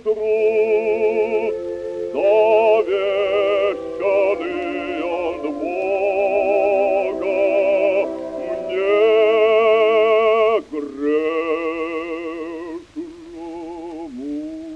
труд, завещанный от Бога мне грешному.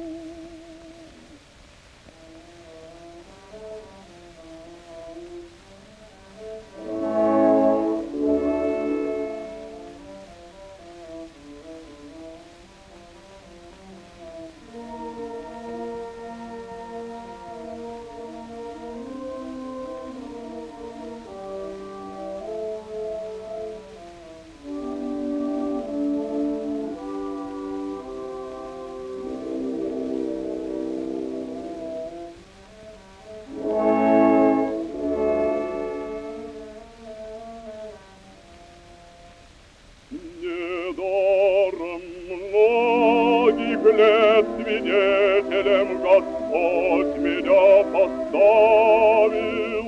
Недаром многих лет свидетелем Господь меня поставил.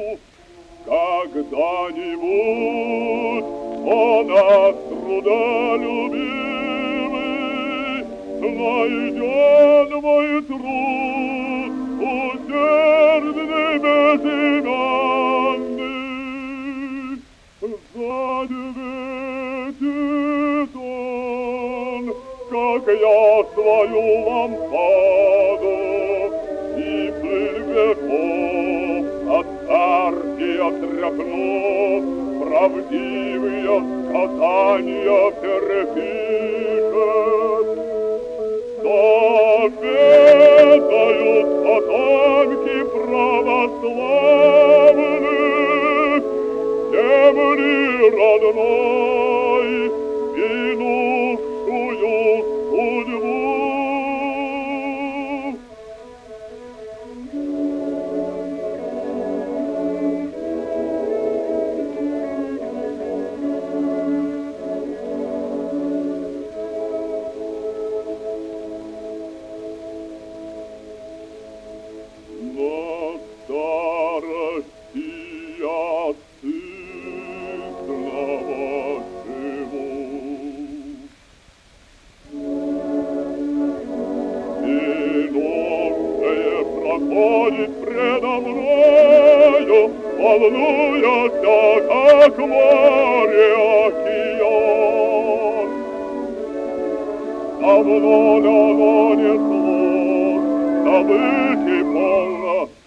Когда-нибудь Он нас трудолюбивый найдет мой труд усердный, безымянный. Задветит Он, как я свою лампаду, и пыль веков от царки отряхну, правдивые сказания перепишет. Заветают потомки православных земли родной, минувшую судьбу. На старости я сызнова живу. Минувшее проходит предо мною, волнуяся, как море океан. Давно несло, забыть и полно